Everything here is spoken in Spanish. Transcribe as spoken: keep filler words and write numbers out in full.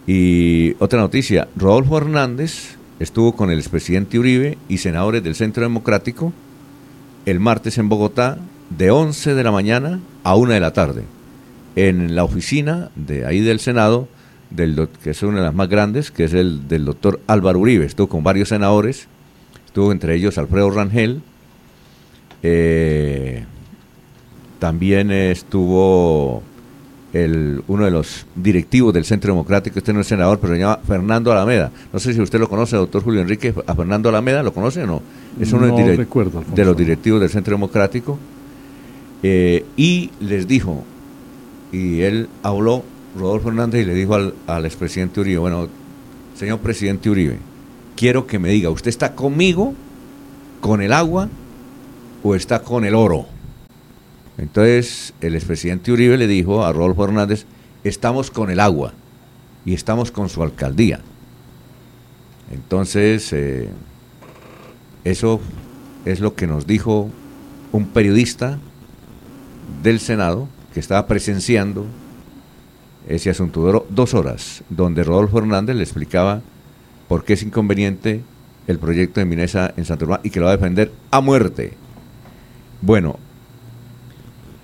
Y otra noticia, Rodolfo Hernández estuvo con el expresidente Uribe y senadores del Centro Democrático el martes en Bogotá de once de la mañana a una de la tarde en la oficina de ahí del Senado, del, que es una de las más grandes, que es el del doctor Álvaro Uribe. Estuvo con varios senadores, estuvo entre ellos Alfredo Rangel, eh, también estuvo el, uno de los directivos del Centro Democrático, este no es senador, pero se llama Fernando Alameda. No sé si usted lo conoce, doctor Julio Enrique, a Fernando Alameda, ¿lo conoce o no? Es uno no direct, recuerdo, Alfonso. de los directivos del Centro Democrático, eh, y les dijo, y él habló, Rodolfo Hernández, y le dijo al, al expresidente Uribe, bueno, señor presidente Uribe, quiero que me diga, ¿usted está conmigo, con el agua, o está con el oro? Entonces el expresidente Uribe le dijo a Rodolfo Hernández, estamos con el agua y estamos con su alcaldía. Entonces eh, eso es lo que nos dijo un periodista del Senado que estaba presenciando ese asunto. Duró dos horas, donde Rodolfo Hernández le explicaba por qué es inconveniente el proyecto de Minesa en Santurbán y que lo va a defender a muerte. Bueno,